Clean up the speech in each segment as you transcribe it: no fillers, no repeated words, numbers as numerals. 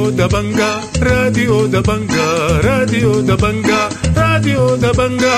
راديو دبنجا راديو دبنجا راديو دبنجا راديو دبنجا.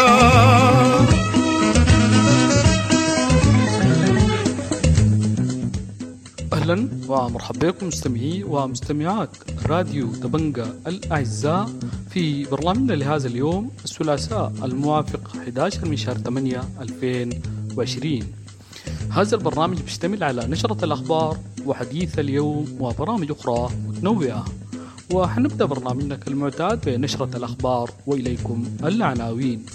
أهلا ومرحبا بكم مستمعي ومستمعات راديو دبنجا الأعزاء في برنامجنا لهذا اليوم الثلاثاء الموافق 11 من شهر 8 2020. هذا البرنامج بيشتمل على نشرة الأخبار وحديث اليوم وبرامج أخرى متنوعة، وحنبدأ برنامجنا كالمعتاد بنشرة الأخبار وإليكم العناوين.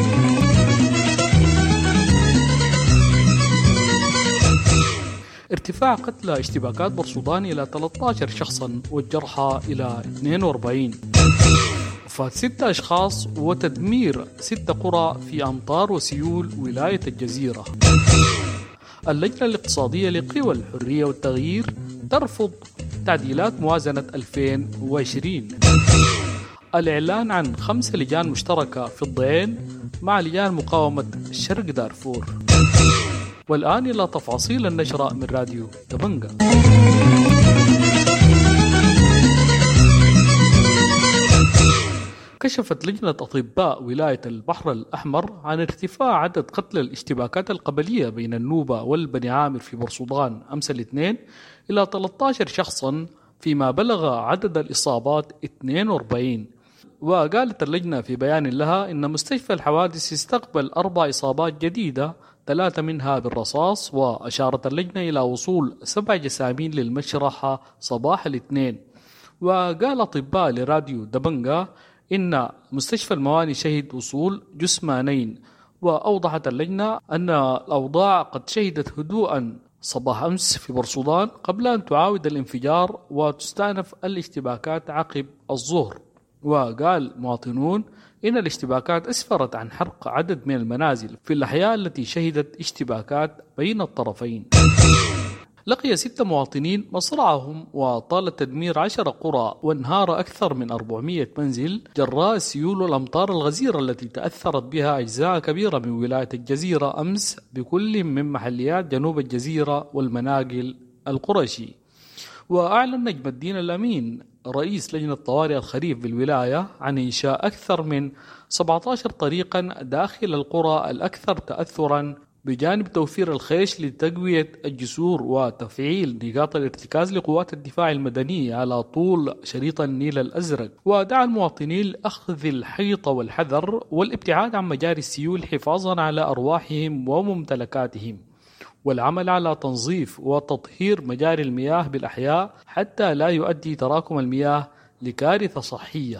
ارتفاع قتلى اشتباكات برصودان إلى 13 شخصا والجرحى إلى 42. وفاة 6 أشخاص وتدمير 6 قرى في أمطار وسيول ولاية الجزيرة. اللجنة الاقتصادية لقوى الحرية والتغيير ترفض تعديلات موازنة 2020. الإعلان عن 5 لجان مشتركة في الضيين مع لجان مقاومة شرق دارفور. والآن إلى تفاصيل النشرة من راديو دبنجا. كشفت لجنة أطباء ولاية البحر الأحمر عن ارتفاع عدد قتلى الاشتباكات القبلية بين النوبة والبني عامر في برصودان أمس الاثنين إلى 13 شخصا، فيما بلغ عدد الإصابات 42. وقالت اللجنة في بيان لها إن مستشفى الحوادث استقبل 4 إصابات جديدة، 3 منها بالرصاص. وأشارت اللجنة إلى وصول 7 جسامين للمشرحة صباح الاثنين. وقال أطباء لراديو دبنجا إن مستشفى المواني شهد وصول جثمانين. وأوضحت اللجنة أن الأوضاع قد شهدت هدوءا صباح أمس في برصودان قبل أن تعاود الانفجار وتستأنف الاشتباكات عقب الظهر. وقال مواطنون إن الاشتباكات أسفرت عن حرق عدد من المنازل في الأحياء التي شهدت اشتباكات بين الطرفين. لقي 6 مواطنين مصرعهم وطال تدمير 10 قرى وانهار أكثر من 400 منزل جراء السيول والأمطار الغزيرة التي تأثرت بها أجزاء كبيرة من ولاية الجزيرة أمس بكل من محليات جنوب الجزيرة والمناقل القرشي. وأعلن نجم الدين الأمين رئيس لجنة طوارئ الخريف بالولاية عن إنشاء أكثر من 17 طريقا داخل القرى الأكثر تأثرا، بجانب توفير الخيش لتقوية الجسور وتفعيل نقاط الارتكاز لقوات الدفاع المدني على طول شريط النيل الأزرق. ودعا المواطنين لأخذ الحيطة والحذر والابتعاد عن مجاري السيول حفاظا على أرواحهم وممتلكاتهم، والعمل على تنظيف وتطهير مجاري المياه بالأحياء حتى لا يؤدي تراكم المياه لكارثة صحية.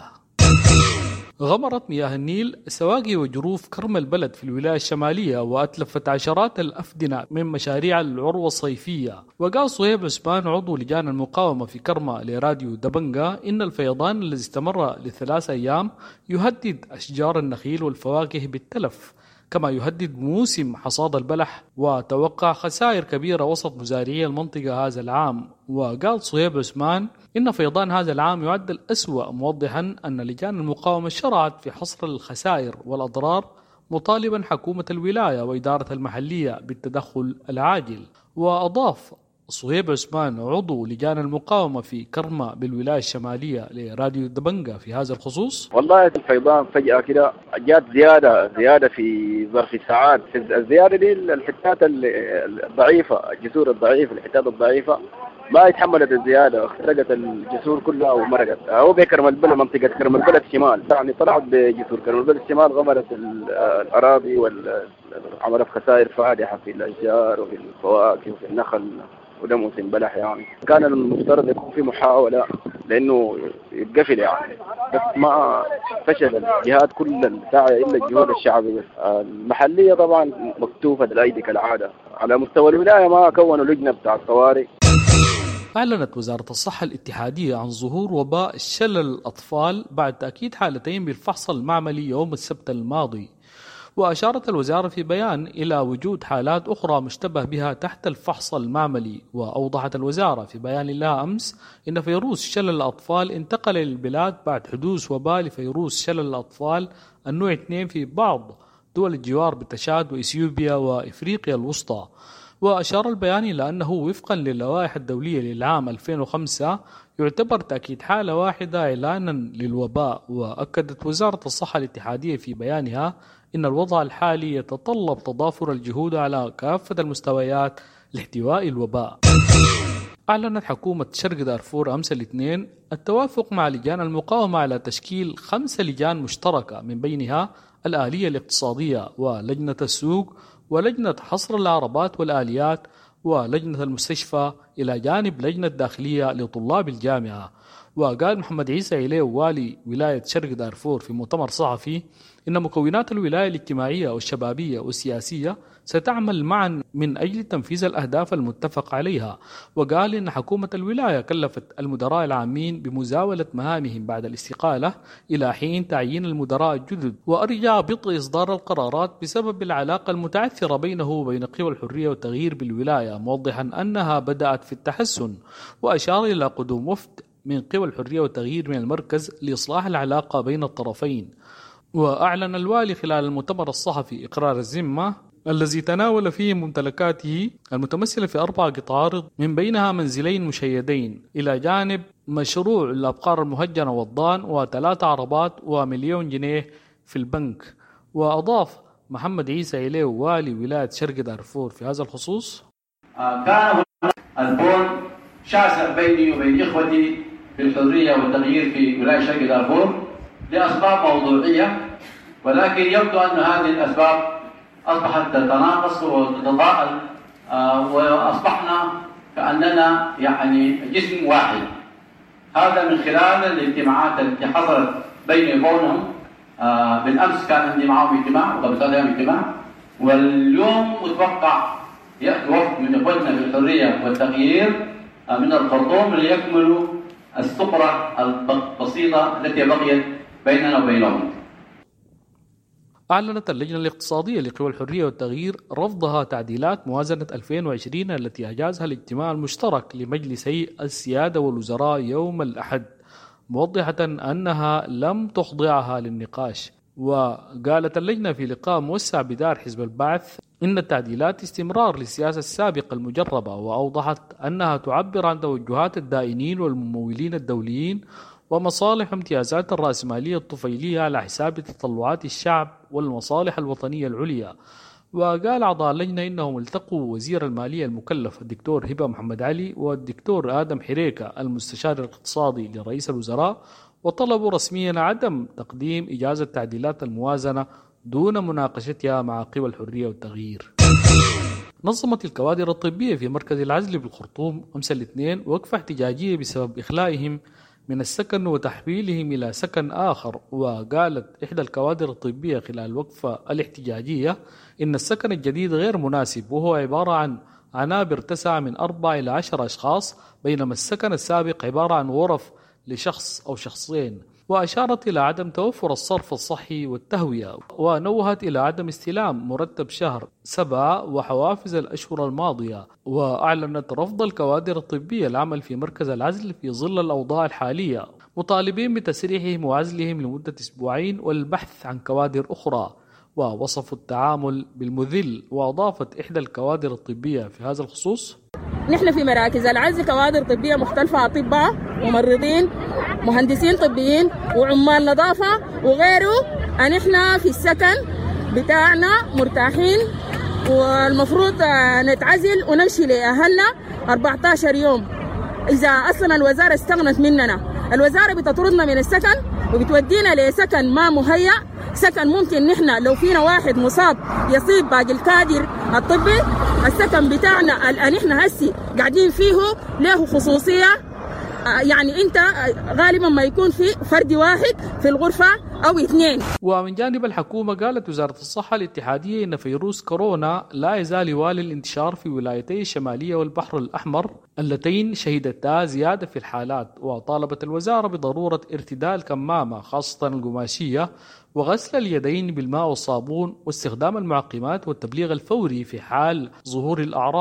غمرت مياه النيل سواقي وجروف كرم البلد في الولاية الشمالية وأتلفت عشرات الأفدنة من مشاريع العروة الصيفية. وقال صهيب عثمان عضو لجان المقاومة في كرمة لراديو دبنجا إن الفيضان الذي استمر ل3 أيام يهدد أشجار النخيل والفواكه بالتلف، كما يهدد موسم حصاد البلح، وتوقع خسائر كبيرة وسط مزارعي المنطقة هذا العام. وقال صهيب عثمان إن فيضان هذا العام يعد الأسوأ، موضحا أن لجان المقاومة شرعت في حصر الخسائر والأضرار، مطالبا حكومة الولاية وإدارة المحلية بالتدخل العاجل. وأضاف صهيب عثمان عضو لجان المقاومة في كرمة بالولاية الشمالية لراديو دبنجا في هذا الخصوص: والله الفيضان فجأة كده جات زيادة في ظرف ساعات. الزيادة دي الحتات الضعيفة، الجسور الضعيفة، الحتات الضعيفة ما يتحملت الزيادة، اخترقت الجسور كلها ومرقت. هو بكرم البلد، منطقة كرم البلد الشمال، يعني طلعت بجسور كرم البلد الشمال، غمرت الأراضي وعملت خسائر فادحة في الأشجار وفي الفواكه وفي النخل، وده موسم بلح. يعني كان المفترض يكون في محاولة لأنه يتقفل يعني، بس ما فشل الجهات كل الساعة إلا الجهود الشعبية. المحلية طبعا مكتوفة الأيدي كالعادة. على مستوى الولاية ما كونوا لجنة بتاع الطوارئ. أعلنت وزارة الصحة الاتحادية عن ظهور وباء شلل الأطفال بعد تأكيد حالتين بالفحص المعملي يوم السبت الماضي. وأشارت الوزارة في بيان إلى وجود حالات أخرى مشتبه بها تحت الفحص المعملي. وأوضحت الوزارة في بيان لها أمس إن فيروس شلل الأطفال انتقل للبلاد بعد حدوث وباء لفيروس شلل الأطفال النوع 2 في بعض دول الجوار بتشاد وإثيوبيا وإفريقيا الوسطى. وأشار البيان إلى أنه وفقا للوائح الدولية للعام 2005 يعتبر تأكيد حالة واحدة إعلانا للوباء. وأكدت وزارة الصحة الاتحادية في بيانها إن الوضع الحالي يتطلب تضافر الجهود على كافة المستويات لاحتواء الوباء. أعلنت حكومة شرق دارفور أمس الاثنين التوافق مع لجان المقاومة على تشكيل 5 لجان مشتركة، من بينها الآلية الاقتصادية ولجنة السوق ولجنة حصر العربات والآليات ولجنة المستشفى، إلى جانب لجنة داخلية لطلاب الجامعة. وقال محمد عيسى عليه والي ولاية شرق دارفور في مؤتمر صحفي إن مكونات الولاية الاجتماعية والشبابية والسياسية ستعمل معا من أجل تنفيذ الأهداف المتفق عليها. وقال إن حكومة الولاية كلفت المدراء العامين بمزاولة مهامهم بعد الاستقالة إلى حين تعيين المدراء الجدد، وأرجع بطء إصدار القرارات بسبب العلاقة المتعثرة بينه وبين قوى الحرية والتغيير بالولاية، موضحا أنها بدأت في التحسن. وأشار إلى قدوم وفد من قوى الحرية والتغيير من المركز لإصلاح العلاقة بين الطرفين. وأعلن الوالي خلال المؤتمر الصحفي إقرار الذمة الذي تناول فيه ممتلكاته المتمثلة في 4 قطع أرض، من بينها منزلين مشيدين، إلى جانب مشروع الأبقار المهجنة والضان و3 عربات و1,000,000 جنيه في البنك. وأضاف محمد عيسى إليه والي ولاية شرق دارفور في هذا الخصوص: كان البون شاسع بيني وبين إخوتي في الحرية والتغيير في ولاية شرق دارفور لأسباب موضوعية، ولكن يبدو أن هذه الأسباب أصبحت تتناقص وتتضاءل، وأصبحنا كأننا يعني جسم واحد. هذا من خلال الاجتماعات التي حصلت بيني وبينهم. بالأمس كان عندي معهم اجتماع وقبل 3 أيام اجتماع، واليوم متوقع يأتي وفد من إخوتنا في الحرية والتغيير من الخرطوم ليكملوا السطرة البسيطة التي بقيت بيننا وبينهم. أعلنت اللجنة الاقتصادية لقوى الحرية والتغيير رفضها تعديلات موازنة 2020 التي أجازها الاجتماع المشترك لمجلسي السيادة والوزراء يوم الأحد، موضحة أنها لم تخضعها للنقاش. وقالت اللجنة في لقاء موسع بدار حزب البعث إن التعديلات استمرار للسياسة السابقة المجربة، وأوضحت أنها تعبر عن توجهات الدائنين والممولين الدوليين ومصالح امتيازات الرأسمالية الطفيلية على حساب تطلعات الشعب والمصالح الوطنية العليا. وقال أعضاء اللجنة إنهم التقوا وزير المالية المكلف الدكتور هبة محمد علي والدكتور آدم حريكة المستشار الاقتصادي لرئيس الوزراء، وطلبوا رسميا عدم تقديم إجازة تعديلات الموازنة دون مناقشتها مع قوى الحرية والتغيير. نظمت الكوادر الطبية في مركز العزل بالخرطوم أمس الاثنين وقفة احتجاجية بسبب إخلائهم من السكن وتحويلهم إلى سكن آخر. وقالت إحدى الكوادر الطبية خلال الوقفة الاحتجاجية إن السكن الجديد غير مناسب، وهو عبارة عن عنابر تسع من 4 إلى 10 أشخاص، بينما السكن السابق عبارة عن غرف لشخص أو شخصين. وأشارت إلى عدم توفر الصرف الصحي والتهوية، ونوهت إلى عدم استلام مرتب شهر 7 وحوافز الأشهر الماضية. وأعلنت رفض الكوادر الطبية العمل في مركز العزل في ظل الأوضاع الحالية، مطالبين بتسريحهم وعزلهم لمدة 2 أسبوعين والبحث عن كوادر أخرى، ووصفوا التعامل بالمذل. وأضافت إحدى الكوادر الطبية في هذا الخصوص: نحن في مراكز العزل كوادر طبية مختلفة، أطباء ممرضين مهندسين طبيين وعمال نظافة وغيره، أن إحنا في السكن بتاعنا مرتاحين، والمفروض نتعزل ونمشي لأهلنا 14 يوم. إذا أصلا الوزارة استغنت مننا، الوزارة بتطردنا من السكن وبتودينا لسكن ما مهيأ، سكن ممكن نحن لو فينا واحد مصاب يصيب باقي الكادر الطبي. السكن بتاعنا الآن احنا هسي قاعدين فيه له خصوصية، يعني انت غالبا ما يكون في فرد واحد في الغرفة أو 2. ومن جانب الحكومة قالت وزارة الصحة الاتحادية إن فيروس كورونا لا يزال يوالي الانتشار في ولايتي الشمالية والبحر الأحمر اللتين شهدتا زيادة في الحالات. وطالبت الوزارة بضرورة ارتداء الكمامة خاصة القماشية وغسل اليدين بالماء والصابون واستخدام المعقمات والتبليغ الفوري في حال ظهور الأعراض.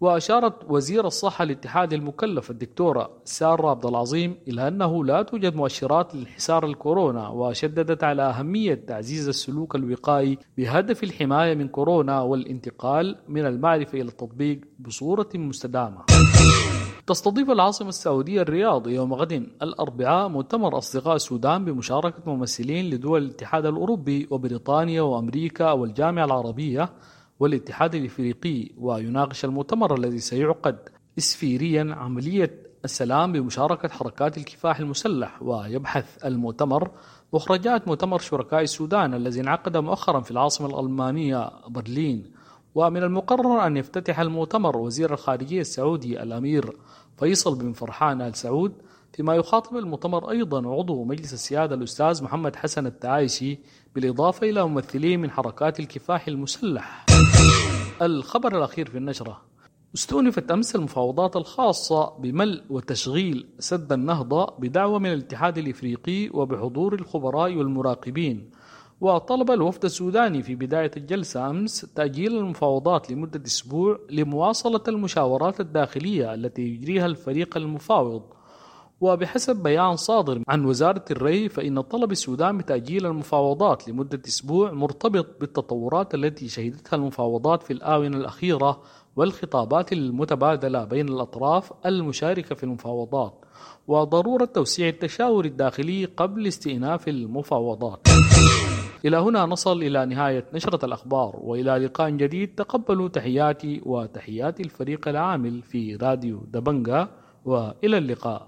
وأشارت وزير الصحة الاتحادي المكلف الدكتورة سارة عبد العظيم إلى أنه لا توجد مؤشرات لانحسار الكورونا، وشددت على أهمية تعزيز السلوك الوقائي بهدف الحماية من كورونا والانتقال من المعرفة إلى التطبيق بصورة مستدامة. تستضيف العاصمة السعودية الرياض يوم غد الأربعاء مؤتمر أصدقاء السودان بمشاركة ممثلين لدول الاتحاد الأوروبي وبريطانيا وأمريكا والجامعة العربية والاتحاد الإفريقي، ويناقش المؤتمر الذي سيعقد إسفيريا عملية السلام بمشاركة حركات الكفاح المسلح. ويبحث المؤتمر مخرجات مؤتمر شركاء السودان الذي انعقد مؤخرا في العاصمة الألمانية برلين. ومن المقرر أن يفتتح المؤتمر وزير الخارجية السعودي الأمير فيصل بن فرحان آل سعود، فيما يخاطب المؤتمر أيضا عضو مجلس السيادة الأستاذ محمد حسن التعايشي، بالإضافة إلى ممثلين من حركات الكفاح المسلح. الخبر الأخير في النشرة: استؤنفت أمس المفاوضات الخاصة بملء وتشغيل سد النهضة بدعوة من الاتحاد الإفريقي وبحضور الخبراء والمراقبين. وطلب الوفد السوداني في بداية الجلسة أمس تأجيل المفاوضات لمدة أسبوع لمواصلة المشاورات الداخلية التي يجريها الفريق المفاوض. وبحسب بيان صادر عن وزارة الري، فإن طلب السودان بتأجيل المفاوضات لمدة أسبوع مرتبط بالتطورات التي شهدتها المفاوضات في الآونة الأخيرة والخطابات المتبادلة بين الأطراف المشاركة في المفاوضات، وضرورة توسيع التشاور الداخلي قبل استئناف المفاوضات. إلى هنا نصل إلى نهاية نشرة الأخبار، وإلى لقاء جديد. تقبلوا تحياتي وتحيات الفريق العامل في راديو دبنجا، وإلى اللقاء.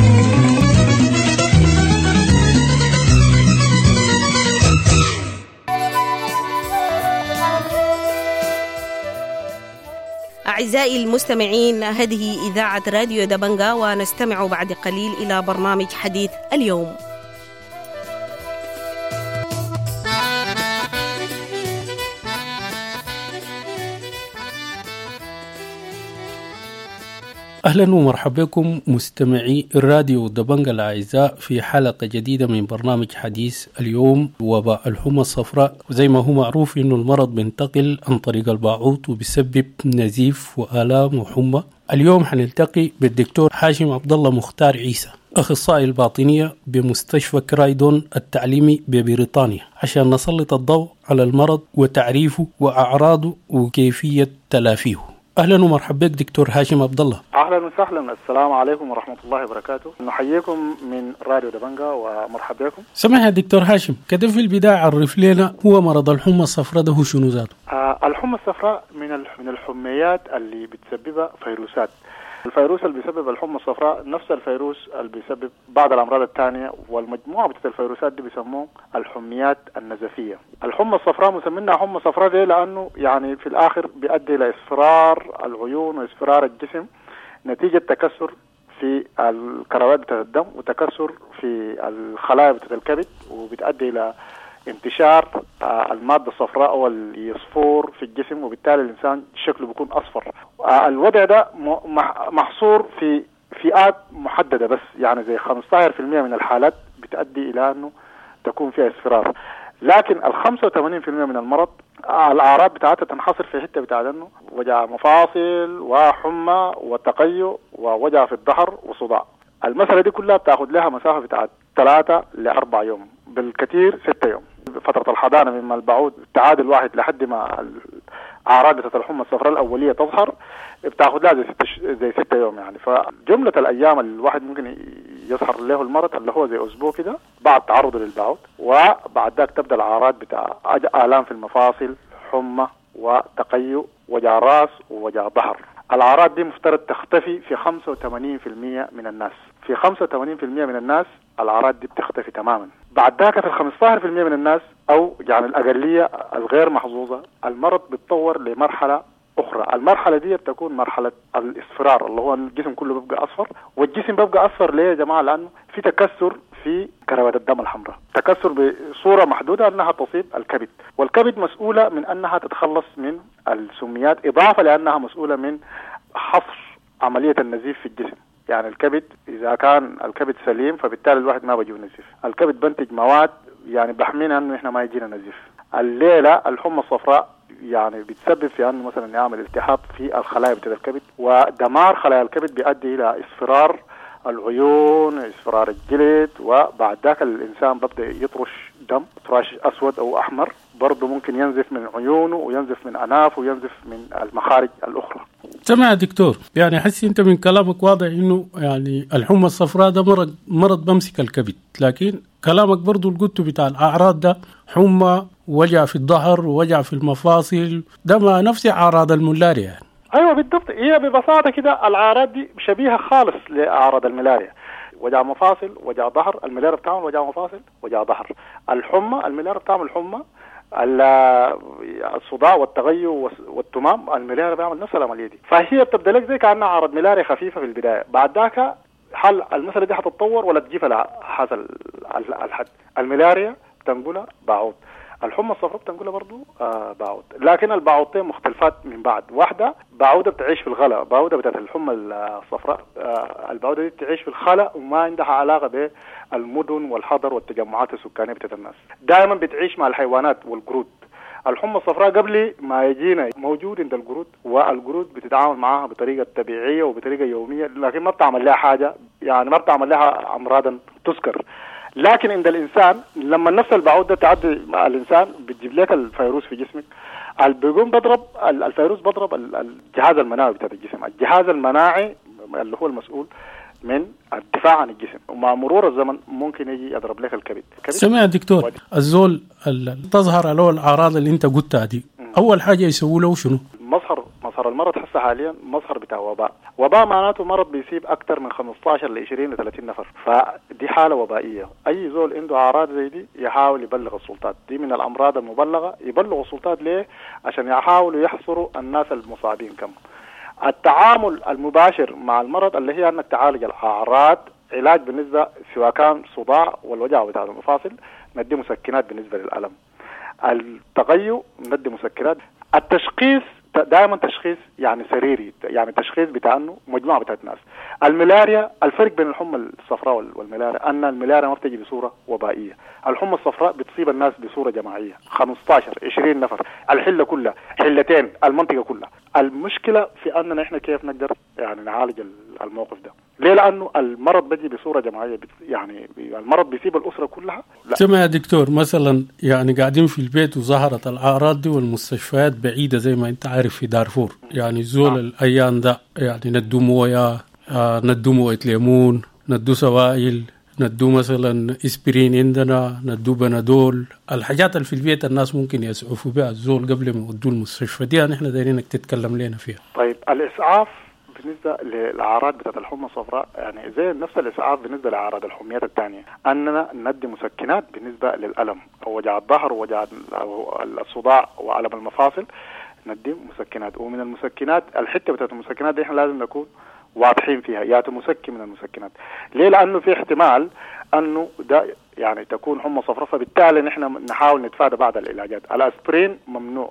أعزائي المستمعين، هذه إذاعة راديو دبنجا، ونستمع بعد قليل إلى برنامج حديث اليوم. أهلا ومرحبا بكم مستمعي الراديو دبنجا الأعزاء في حلقة جديدة من برنامج حديث اليوم. وباء الحمى الصفراء، وزي ما هو معروف إنه المرض بينتقل عن طريق البعوض وبيسبب نزيف وآلام وحمى. اليوم حنلتقي بالدكتور هاشم عبد الله مختار عيسى، أخصائي الباطنية بمستشفى كرايدون التعليمي ببريطانيا، عشان نسلط الضوء على المرض وتعريفه وأعراضه وكيفية تلافيه. أهلا ومرحبا بك دكتور هاشم عبد الله. أهلا وسهلا، السلام عليكم ورحمة الله وبركاته. نحييكم من راديو دبنجا ومرحبا بكم. سمح يا دكتور هاشم، كده في البداية عرف لنا هو مرض الحمى الصفراء ده هو شنو ذاته؟ الحمى الصفراء من الحميات اللي بتسببها فيروسات. الفيروس اللي بيسبب الحمى الصفراء نفس الفيروس اللي بيسبب بعض الأمراض الثانية، والمجموعة بتاعت الفيروسات دي بيسموه الحميات النزفية. الحمى الصفراء مسمينها حمى صفراء دي لأنه يعني في الآخر بيؤدي إلى إصفرار العيون وإصفرار الجسم نتيجة تكسر في الكروات بتاعت الدم وتكسر في الخلايا بتاعت الكبد، وبتؤدي إلى انتشار المادة الصفراء أو اليصفور في الجسم، وبالتالي الإنسان شكله بيكون أصفر. الوضع ده محصور في فئات محددة بس، يعني زي 15% من الحالات بتؤدي إلى أنه تكون فيها اصفرار، لكن 85% من المرض الأعراض بتاعتها تنحصر في حتة بتاعت أنه وجع مفاصل وحمى وتقيؤ ووجع في الظهر وصداع. المسألة دي كلها بتاخد لها مسافة بتاعت 3 ل4 يوم، بالكثير 6 يوم. فترة الحضانة مما البعود التعادل الواحد لحد ما الأعراض بتاعت الحمى الصفراء الأولية تظهر بتاخد لها زي 6 يوم يعني. فجملة الأيام اللي الواحد ممكن يظهر له المرض اللي هو زي أسبوع كده بعد تعرضه للبعود، وبعد ذاك تبدأ الأعراض بتاع آلام في المفاصل، حمى وتقيؤ، وجع راس ووجع ظهر. الأعراض دي مفترض تختفي في 85% من الناس. في 85% من الناس الأعراض دي بتختفي تماما. بعد ذاك في 15% من الناس أو يعني الأقلية الغير محظوظة المرض بيتطور لمرحلة أخرى. المرحلة دي بتكون مرحلة الإصفرار اللي هو الجسم كله بيبقى أصفر. والجسم بيبقى أصفر ليه يا جماعة؟ لأنه في تكسر في كروات الدم الحمراء، تكسر بصورة محدودة أنها تصيب الكبد، والكبد مسؤولة من أنها تتخلص من السميات، إضافة لأنها مسؤولة من حصر عملية النزيف في الجسم. يعني الكبد إذا كان الكبد سليم فبالتالي الواحد ما بيجيه نزيف. الكبد بنتج مواد يعني بحمينا أنه إحنا ما يجينا نزيف. الليلة الحمى الصفراء يعني بتسبب في انه مثلا يعمل التهاب في الخلايا بتاعت الكبد، ودمار خلايا الكبد بيؤدي الى اصفرار العيون، اصفرار الجلد، وبعد ذاك الانسان ببدا يطرش دم، طراش اسود او احمر، برضه ممكن ينزف من عيونه وينزف من انافه وينزف من المخارج الاخرى. سمع يا دكتور، يعني حسي انت من كلامك واضح انه يعني الحمى الصفراء ده مرض بمسك الكبد، لكن كلامك برضو اللي قلته بتاع الاعراض ده حمى، وجع في الظهر ووجع في المفاصل، ده ما نفس اعراض الملاريا يعني. ايوه بالضبط، هي ببساطه كده الاعراض دي شبيهه خالص لاعراض الملاريا. وجع مفاصل، وجع ظهر، الملاريا بتعمل وجع مفاصل، وجع ظهر. الحمى الملاريا بتعمل حمى، الصداع والتغير والتمام الملاريا بيعمل نفس العمليه دي. فهي بتبدا لك زي كانها عرض ملاريا خفيفه في البدايه، بعد ذاك حل المساله دي حتتطور ولا تجيب لها حصل الحد. الملاريا بتنقلها باعوض، الحمى الصفراء بتنقلها برضو باعوض، لكن الباعوضتين مختلفات من بعض. واحده باعوده بتعيش في الغلاء، باعوده بتاعت الحمى الصفراء الباعوده دي بتعيش في الخلاء وما عندها علاقه بالمدن والحضر والتجمعات السكانيه بتاعت الناس، دائما بتعيش مع الحيوانات والقرود. الحمى الصفراء قبل ما يجينا موجود عند القرود، والقرود بتتعامل معها بطريقه طبيعيه وبطريقه يوميه، لكن ما بتعمل لها حاجه، يعني ما بتعمل لها امراض تذكر. لكن عند الانسان لما نفس البعوض ده تعدي الانسان بتجيب لك الفيروس في جسمك، بيقوم بضرب الفيروس بضرب الجهاز المناعي بتاع الجسم، الجهاز المناعي اللي هو المسؤول من الدفاع عن الجسم، ومع مرور الزمن ممكن يجي يضرب لك الكبد. سمع يا دكتور، الزول تظهر له الاعراض اللي انت قلتها دي، اول حاجه يسووا له شنو؟ مظهر المرض هسه حاليا مظهر بتاع وباء معناته مرض بيصيب اكثر من 15 ل 20 ل 30 نفر، فدي حاله وبائيه. اي زول عنده اعراض زي دي يحاول يبلغ السلطات، دي من الامراض المبلغه، يبلغوا السلطات ليه؟ عشان يحاولوا يحصروا الناس المصابين كم. التعامل المباشر مع المرض اللي هي انك تعالج الاعراض، علاج بالنسبه سواء كان صداع والوجع بتاع المفاصل ندي مسكنات بالنسبه للالم، التغير ندي مسكنات، التشخيص دائما تشخيص يعني سريري، يعني تشخيص بتاع انه مجموعه بتاعت الناس. الملاريا الفرق بين الحمى الصفراء والملاريا ان الملاريا ما بتجي بصوره وبائيه، الحمى الصفراء بتصيب الناس بصوره جماعيه 15 20 نفر، الحله كلها، حلتين، المنطقه كلها. المشكله في اننا احنا كيف نقدر يعني نعالج الموقف ده. ليه؟ لانه المرض بيجي بصوره جماعيه، يعني المرض بيصيب الاسره كلها. سمع يا دكتور، مثلا يعني قاعدين في البيت وظهرت الاعراض دي والمستشفيات بعيده زي ما انت عارف في دارفور، يعني زول الايام ده يعني ندو مويه، ندو مويه ليمون، ندو سوائل، ندو مثلا اسبرين، عندنا ندو بنادول، الحاجات اللي في البيت الناس ممكن يسعفوا بها الزول قبل ما يودوه المستشفى، دي يعني احنا دايرينك تتكلم لنا فيها. طيب الاسعاف بالنسبه للاعراض بتاعت الحمى الصفراء يعني زي نفس الاسعاف بالنسبه لاعراض الحميات الثانيه، اننا ندي مسكنات بالنسبه للالم او وجع الظهر ووجع الصداع والم المفاصل، ندي مسكنات. ومن المسكنات الحته بتاعت المسكنات دي احنا لازم نكون واضحين فيها، يا مسكن من المسكنات. ليه؟ لانه في احتمال انه ده يعني تكون حمى صفراء، فبالتالي نحن نحاول نتفادى بعض العلاجات. الاسبرين ممنوع،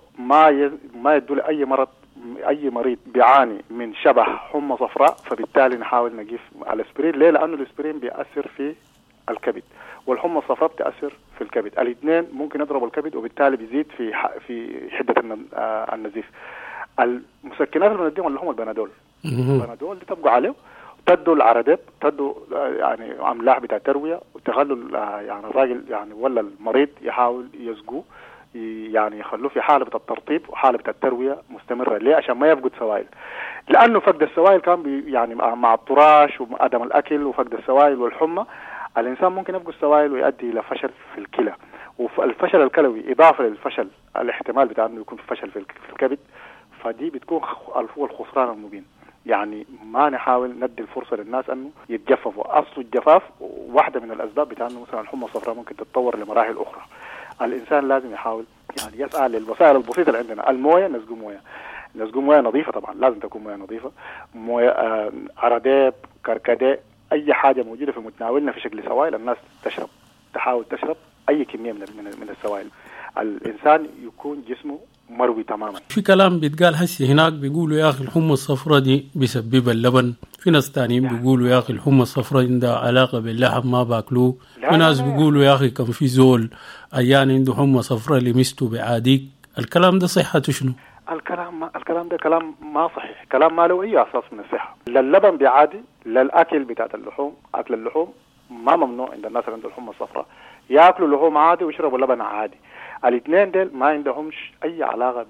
ما يدوا لاي مرض، اي مريض بيعاني من شبه حمى صفراء فبالتالي نحاول نقيف الاسبرين. ليه؟ لانه الاسبرين بيأثر في الكبد والحمى الصفراء بتأثر في الكبد، الاثنين ممكن يضربوا الكبد وبالتالي بيزيد في حده النزيف. المسكنات اللي بنديهم اللي هم البنادول، البنادول دي تبقوا عليه، تدوا العراديب، تدوا يعني املاح بتاع ترويه، وتخلوا يعني الراجل يعني ولا المريض يحاول يسقوه، يعني يخلوه في حاله الترطيب وحاله الترويه مستمره. ليه؟ عشان ما يفقد سوائل، لانه فقد السوائل كان يعني مع الطراش وعدم الاكل وفقد السوائل والحمى الانسان ممكن يفقد السوائل ويؤدي الى فشل في الكلى، والفشل الكلوي اضافه للفشل الاحتمال بتاع انه يكون في فشل في الكبد، فدي بتكون هو الخسران المبين. يعني ما نحاول ندي الفرصه للناس انه يتجففوا. اصل الجفاف واحده من الاسباب بتاع انه مثلا الحمى الصفراء ممكن تتطور لمراحل اخرى. الانسان لازم يحاول يعني يسعى للوسائل البسيطه اللي عندنا، المويه نسقوا مويه نظيفه، طبعا لازم تكون مويه نظيفه، مويه عراديب، كركديه، اي حاجه موجوده في متناولنا في شكل سوائل الناس تشرب، تحاول تشرب اي كميه من السوائل. الانسان يكون جسمه مروي تماما. في كلام بيتقال هسه هناك بيقولوا يا اخي الحمى الصفراء دي بسبب اللبن، في ناس تانيين بيقولوا يا اخي الحمى الصفراء عندها علاقه باللحم ما باكلوه، في ناس بيقولوا يا اخي كان في زول ايان عنده حمى صفراء لمسته بعاديك الكلام ده صحته شنو؟ الكلام ده كلام ما صحيح، كلام ما له اي اساس من الصحه. لا اللبن بعادي، لا الاكل بتاعت اللحوم، اكل اللحوم ما ممنوع عند الناس اللي عندهم الحمى الصفراء، ياكلوا لحوم عادي ويشربوا لبن عادي. الاثنين دول ما عندهمش اي علاقه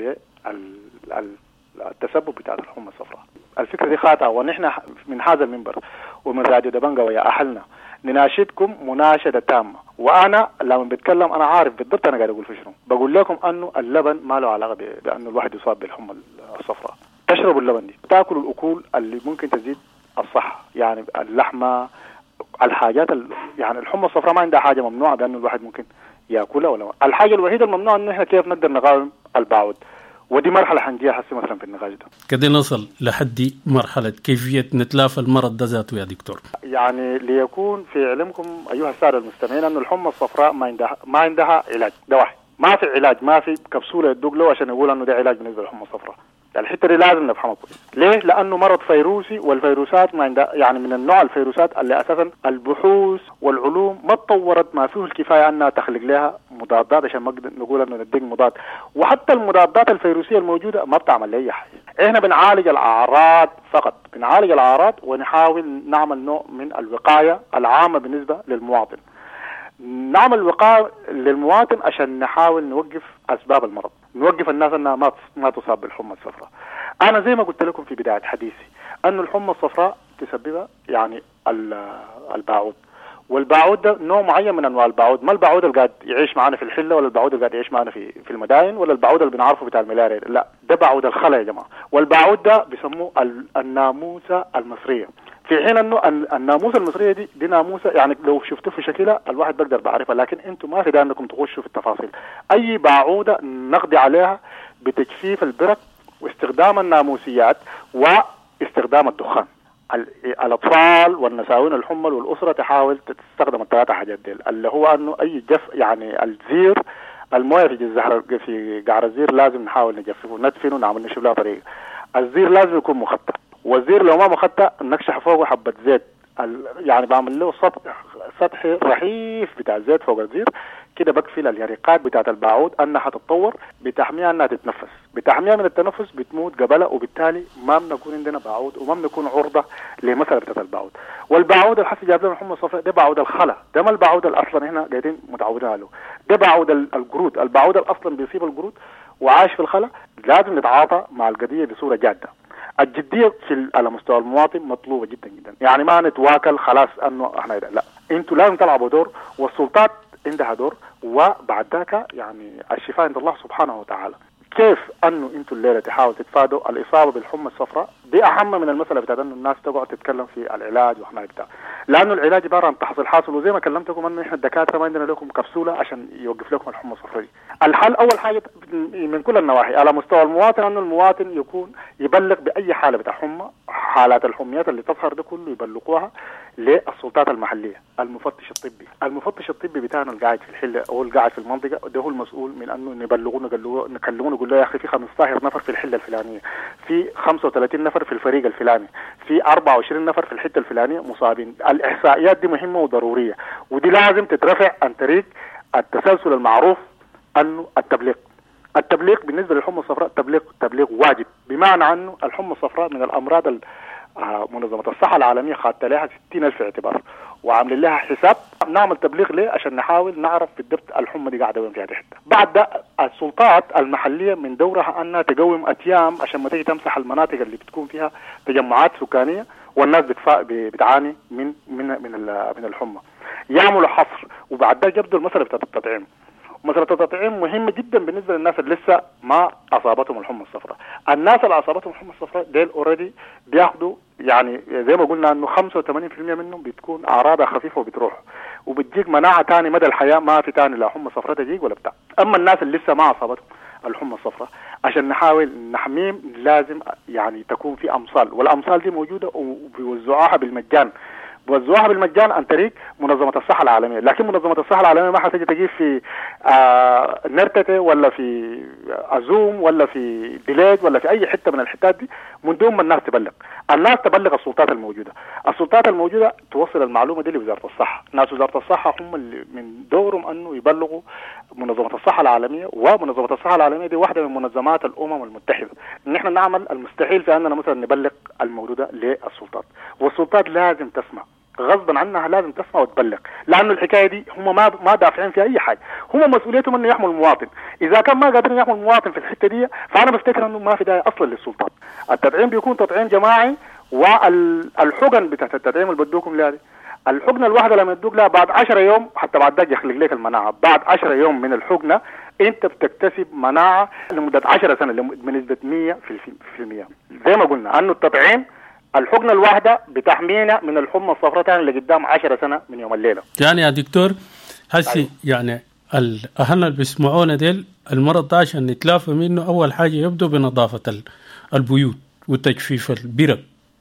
بالتسبب بتاع الحمى الصفراء. الفكره دي خاطئه، ونحن من هذا المنبر ومن راديو دبنجا ويا اهلنا نناشدكم مناشده تامه. وانا لما بتكلم انا عارف بالضبط انا قاعد اقول في شنو. بقول لكم انه اللبن ما له علاقه بانه الواحد يصاب بالحمى الصفراء. تشربوا اللبن دي، تاكلوا الاكل اللي ممكن تزيد الصحه، يعني اللحمه، الحاجات يعني الحمى الصفراء ما عندها حاجه ممنوعه بانه الواحد ممكن ياكلها ولا. الحاجه الوحيده الممنوعه انه احنا كيف نقدر نقاوم البعوض، ودي مرحله حنجيها هسه مثلا في النقاش ده. كده نصل لحد مرحله كيفيه نتلافى المرض ده ذاته يا دكتور. يعني ليكون في علمكم ايها الساده المستمعين انه الحمى الصفراء ما عندها علاج، ده واحد، ما في علاج، ما في كبسوله يدوق له عشان يقول انه ده علاج بالنسبه للحمى الصفراء. يعني الحته دي لازم نفهمها كويس. ليه؟ لانه مرض فيروسي، والفيروسات ما عندها يعني من النوع الفيروسات اللي اساسا البحوث والعلوم ما تطورت ما فيه الكفايه انها تخلق لها مضادات عشان ما نقول انه نديك مضاد. وحتى المضادات الفيروسيه الموجوده ما بتعمل لها اي حاجه. احنا بنعالج الاعراض فقط، بنعالج الاعراض ونحاول نعمل نوع من الوقايه العامه بالنسبه للمواطن. نعمل وقاية للمواطن عشان نحاول نوقف أسباب المرض، نوقف الناس أنها ما تصاب بالحمى الصفراء. أنا زي ما قلت لكم في بداية حديثي أن الحمى الصفراء تسببها يعني البعوض، والبعوض ده نوع معين من أنواع البعوض، ما البعوض اللي قاعد يعيش معنا في الحلة، ولا البعوض اللي قاعد يعيش معنا في المداين، ولا البعوض اللي بنعرفه بتاع الملاريا، لا، ده بعوض الخلا يا جماعة. والبعوض ده بيسموه الناموسة المصرية، في حين انه الناموسه المصريه دي ناموسه يعني لو شفتوه في شكلها الواحد بيقدر بعرفها، لكن انتم ما في داعي انكم تخشوا في التفاصيل. اي بعوضه نقضي عليها بتجفيف البرك واستخدام الناموسيات واستخدام الدخان. الاطفال والنساوين الحمل والاسره تحاول تستخدم الثلاثه حاجات دي، اللي هو انه اي جف يعني الزير، المويه في قعر الزير لازم نحاول نجففه، ندفنه، نعمل نشوف لها طريقه. الزير لازم يكون مخطط، والزير لو ما مخطط نكشح فوقه حبة زيت، يعني بعمل له سطح رحيف بتاع زيت فوق الزير كده، بقفل اليرقات بتاعت البعوض انها تتطور، بتحميها انها تتنفس، بتحميها من التنفس بتموت قبلها، وبالتالي ما بنكون عندنا بعوض وما بنكون عرضة لمسألة بتاعت البعوض. والبعوض الحسي جاب لنا الحمى الصفراء ده بعوض الخلا، ده ما البعوض الاصلا احنا قاعدين متعودين عليه، ده بعوض القرود. البعوض الاصلا بيصيب القرود وعايش في الخلا، لازم نتعاطى مع القضية بصورة جادة. الجدية على مستوى المواطن مطلوبة جدا جدا، يعني ما نتواكل خلاص انه احنا لا، انتوا لازم تلعبوا دور، والسلطات عندها دور، وبعد ذاك يعني الشفاء عند الله سبحانه وتعالى. كيف انه انتوا الليله تحاولوا تتفادوا الاصابه بالحمى الصفراء دي اهم من المساله بتاعت انه الناس تقعد تتكلم في العلاج واحنا بتاع، لانه العلاج عباره عن تحصيل حاصل، وزي ما كلمتكم انه احنا الدكاتره ما عندنا لكم كبسوله عشان يوقف لكم الحمى الصفراء. الحل اول حاجه من كل النواحي على مستوى المواطن، انه المواطن يكون يبلغ باي حاله بتاع حمى، حالات الحميات اللي تظهر ده كله يبلغوها للسلطات المحليه. المفتش الطبي بتاعنا القاعد في الحله او القاعد في المنطقه ده هو المسؤول من انه نبلغونا، نكلمونا نقول له يا اخي في 15 نفر في الحله الفلانيه، في 35 نفر في الفريق الفلاني، في 24 نفر في الحته الفلانيه مصابين. الاحصائيات دي مهمه وضروريه، ودي لازم تترفع عن طريق التسلسل المعروف انه التبليغ بالنسبه للحمى الصفراء تبليغ واجب، بمعنى انه الحمى الصفراء من الامراض منظمه الصحه العالميه خدت لها 60,000 اعتبار وعامل لها حساب، نعمل تبليغ ليه عشان نحاول نعرف بالضبط الحمى دي قاعده وين في حته. بعد ده السلطات المحليه من دورها انها تقوم اتيام عشان ما تيجي تمسح المناطق اللي بتكون فيها تجمعات سكانيه والناس بتعاني من الحمى، يعملوا حصر، وبعد ده يبدو المساله بتاعت التطعيم. مسألة التطعيم مهمة جدا بالنسبة للناس اللي لسه ما أصابتهم الحمى الصفراء. الناس اللي أصابتهم الحمى الصفراء ديل اوريدي بياخدوا يعني زي ما قلنا انه 85% منهم بتكون أعراضها خفيفة وبتروح وبتجيك مناعة تاني مدى الحياة، ما في تاني لا حمى صفراء تجيك ولا بتاع. أما الناس اللي لسه ما أصابتهم الحمى الصفراء عشان نحاول نحميهم لازم يعني تكون في أمصال، والأمصال دي موجودة وبيوزعوها بالمجان بوزعوها بالمجان عن طريق منظمة الصحة العالمية. لكن منظمة الصحة العالمية ما حتجي تجيب في نرتته ولا في أزوم ولا في ديليد ولا في أي حتة من الحتات دي من دون ما الناس تبلغ السلطات الموجودة. السلطات الموجودة توصل المعلومة دي لوزارة الصحة. ناس وزارة الصحة هم اللي من دورهم أنه يبلغوا منظمة الصحة العالمية، ومنظمة الصحة العالمية دي واحدة من منظمات الأمم المتحدة. نحن نعمل المستحيل في أننا مثلا نبلغ الموضوع ده للسلطات، والسلطات لازم تسمع غصبا عنها، لازم تسمع وتبلغ، لأنه الحكاية دي هم ما دافعين في أي حاجة. هم مسؤوليتهم أنه يحموا المواطن. إذا كان ما قادرين يحموا المواطن في الحتة دي، فأنا بفتكر أنه ما في داعي أصلا للسلطات. التدعيم بيكون تدعيم جماعي، والحقن بتاعت التدعيم اللي بدوكم لها دي، الحقنة الواحدة لما يدوك لها بعد 10 يوم، حتى بعد ذاك يخلق لك المناعة، بعد 10 يوم من الحقنة انت بتكتسب مناعة لمدة 10 سنة بنسبة 100%. زي ما قلنا انه التطعيم الحقنة الواحدة بتحمينا من الحمى الصفراء اللي قدام 10 سنة من يوم الليلة. يعني يا دكتور هسي يعني الأهل اللي بيسمعونا ديل المرض ده عشان نتلافى منه أول حاجة يبدو بنظافة البيوت وتجفيف البرك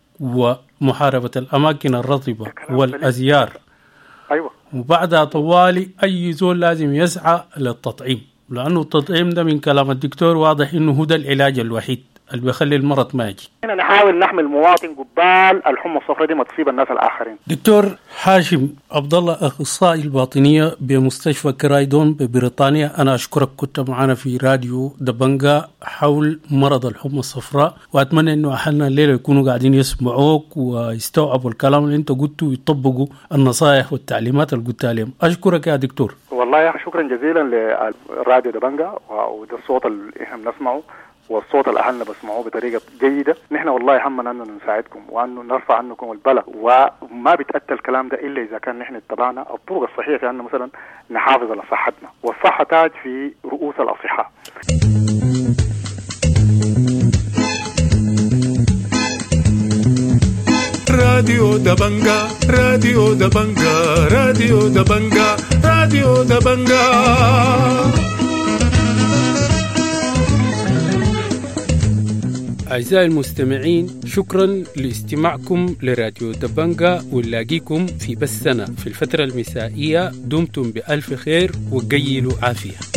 ومحاربة الأماكن الرطبة والأزيار. أيوة. وبعدها طوالي أي زول لازم يسعى للتطعيم، لأنه التطعيم ده من كلام الدكتور واضح إنه هو ده العلاج الوحيد اللي بيخلي المرض ما يجي. هنا نحاول نحمي المواطن قبال الحمى الصفراء دي ما تصيب الناس الآخرين. دكتور هاشم عبد الله، أخصائي الباطنية بمستشفى كرايدون ببريطانيا، أنا أشكرك كنت معنا في راديو دبنجا حول مرض الحمى الصفراء، وأتمنى إنه أهلنا الليلة يكونوا قاعدين يسمعوك ويستوعبوا الكلام اللي أنت قلته ويطبقوا النصائح والتعليمات اللي قلتها لهم. أشكرك يا دكتور. والله شكرا جزيلا للراديو دبنجا، وده الصوت اللي احنا بنسمعه والصوت اللي أهلنا بسمعوه بطريقة جيدة. نحن والله همنا أنه نساعدكم وأنه نرفع عنكم البلاء، وما بيتأتى الكلام ده إلا إذا كان نحن اتبعنا الطرق الصحية في أنه مثلا نحافظ على صحتنا، والصحة تاج في رؤوس الأصحاء. راديو دبنجا راديو دبنجا راديو دبنجا راديو دبنجا. أعزائي المستمعين، شكرا لاستماعكم لراديو دبنجا، ونلاقيكم في بثنا في الفترة المسائية. دمتم بألف خير وقيلوا عافية.